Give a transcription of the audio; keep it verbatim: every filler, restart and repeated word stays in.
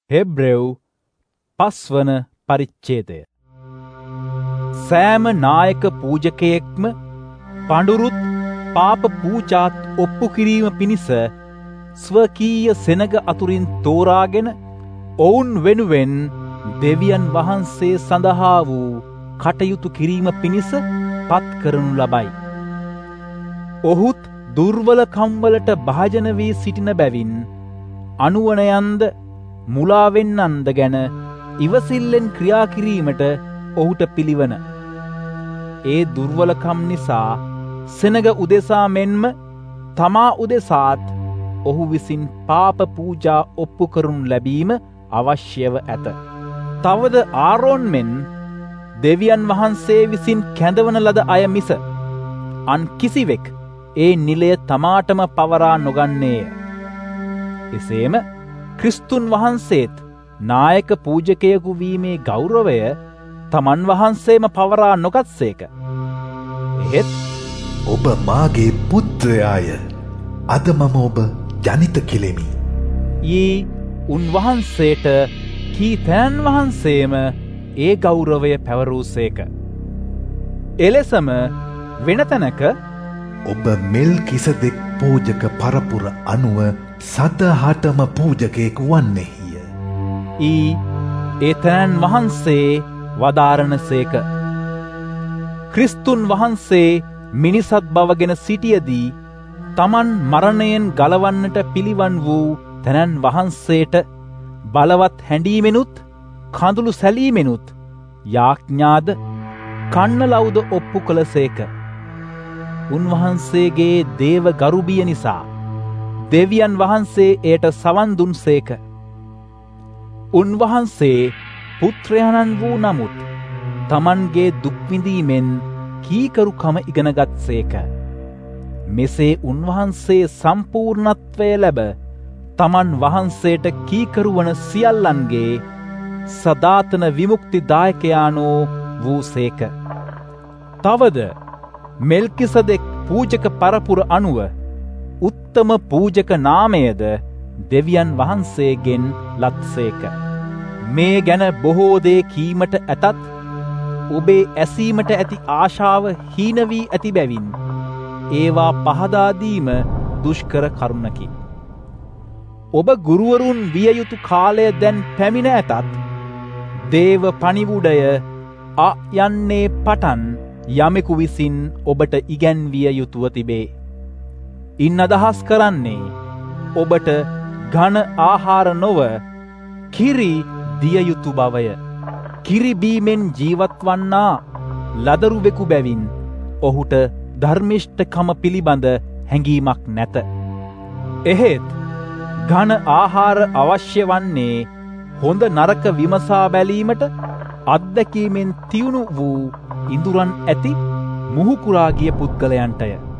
Hebrew පස්වන පරිච්ඡේදය. සෑම නායක පූජකයෙක්ම පඬුරුත් පාප පූජාත් ඔප්පු කිරීම පිණිස ස්වකීය සෙනග අතුරින් තෝරාගෙන ඔවුන් වෙනුවෙන් දෙවියන් වහන්සේ සඳහා වූ කටයුතු කිරීම පිණිස පත් කරනු ලබයි. ඔහුත් දුර්වලකම්වලට භාජන වී සිටින බැවින් අනුවණයන්ද මුලාවෙන්නන්ද ගැන ඉවසිල්ලෙන් ක්‍රියා කිරීමට ඔහුට පිළිවන. ඒ දුර්වලකම් නිසා සෙනග උදෙසා මෙන්ම තමා උදෙසාත් ඔහු විසින් පාප පූජා ඔප්පු කරනු ලැබීම අවශ්‍යව ඇත. තවද ආරෝන් මෙන් දෙවියන් වහන්සේ විසින් කැඳවන ලද අය මිස අන් කිසිවෙක් ඒ නිලය තමාටම පවරා නොගන්නේය. එසේම ක්‍රිස්තුන් වහන්සේත් නායක පූජකයෙකු වීමේ ගෞරවය තමන් වහන්සේම පවරා නොගත්සේක. එහෙත් ඔබ මාගේ පුත්‍රයාය, අද මම ඔබ ජනිත කෙලෙමි යී උන්වහන්සේට කී තැන් වහන්සේම ඒ ගෞරවය පැවරූසේක. එලෙසම වෙන තැනක ඔබ මෙල්කිසෙදෙක් පූජක පරපුර අනුව සදහටම පූජකයෙක් වන්නේය ඊ ඒ තැන් වහන්සේ වදාරණසේක. ක්‍රිස්තුන් වහන්සේ මිනිසත් බවගෙන සිටියදී තමන් මරණයෙන් ගලවන්නට පිළිවන් වූ තැනන් වහන්සේට බලවත් හැඬීමෙනුත් කඳුළු සැලීමෙනුත් යාඥාද කන්නලව්ද ඔප්පු කළසේක. උන්වහන්සේගේ දේව ගරුබිය නිසා දෙවියන් වහන්සේ එයට සවන් දුන්සේක. උන්වහන්සේ පුත්‍රයණන් වූ නමුත් තමන්ගේ දුක්විඳීමෙන් කීකරුකම ඉගෙනගත්සේක. මෙසේ උන්වහන්සේ සම්පූර්ණත්වය ලැබ තමන් වහන්සේට කීකරුවන සියල්ලන්ගේ සදාතන විමුක්තිදායකයානෝ වූසේක. තවද මෙල්කිසෙදෙක් පූජක පරපුර අනුව උත්තම පූජක නාමයද දෙවියන් වහන්සේගෙන් ලත්සේක. මේ ගැන බොහෝ දේ කීමට ඇතත් ඔබේ ඇසීමට ඇති ආශාව හීන වී ඇති බැවින් ඒවා පහදා දීම දුෂ්කර කරුණකි. ඔබ ගුරුවරුන් විය යුතු කාලය දැන් පැමිණ ඇතත් දේව පණිවුඩය අ යන්නේ පටන් යමෙකු විසින් ඔබට ඉගැන්විය යුතුව තිබේ. ඉන් අදහස් කරන්නේ ඔබට ඝන ආහාර නොව කිරි දිය යුතු බවය. කිරි බීමෙන් ජීවත් වන්නා ලදරුවෙකු බැවින් ඔහුට ධර්මිෂ්ඨකම පිළිබඳ හැඟීමක් නැත. එහෙත් ඝන ආහාර අවශ්‍ය වන්නේ හොඳ නරක විමසා බැලීමට අත්දැකීමෙන් තියුණු වූ ඉඳුරන් ඇති මුහුකුරා ගිය පුද්ගලයන්ටය.